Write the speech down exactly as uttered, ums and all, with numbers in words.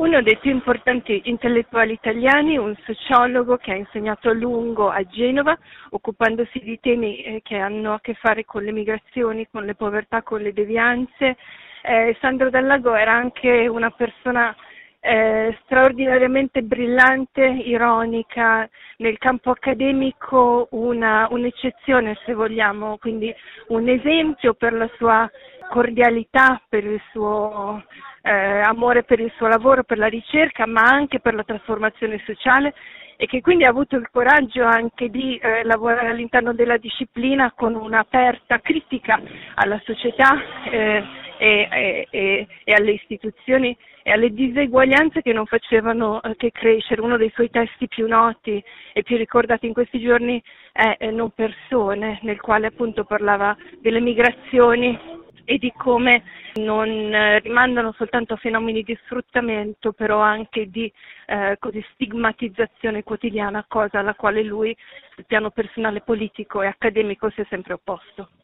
Uno dei più importanti intellettuali italiani, un sociologo che ha insegnato a lungo a Genova, occupandosi di temi eh, che hanno a che fare con le migrazioni, con le povertà, con le devianze. Eh, Sandro Dal Lago era anche una persona eh, straordinariamente brillante, ironica, nel campo accademico una, un'eccezione se vogliamo, quindi un esempio per la sua cordialità, per il suo eh, amore per il suo lavoro, per la ricerca, ma anche per la trasformazione sociale, e che quindi ha avuto il coraggio anche di eh, lavorare all'interno della disciplina con un'aperta critica alla società eh, e, e, e, e alle istituzioni e alle diseguaglianze che non facevano eh, che crescere. Uno dei suoi testi più noti e più ricordati in questi giorni è eh, Non persone, nel quale appunto parlava delle migrazioni e di come non eh, rimandano soltanto a fenomeni di sfruttamento, però anche di eh, così stigmatizzazione quotidiana, cosa alla quale lui, sul piano personale, politico e accademico, si è sempre opposto.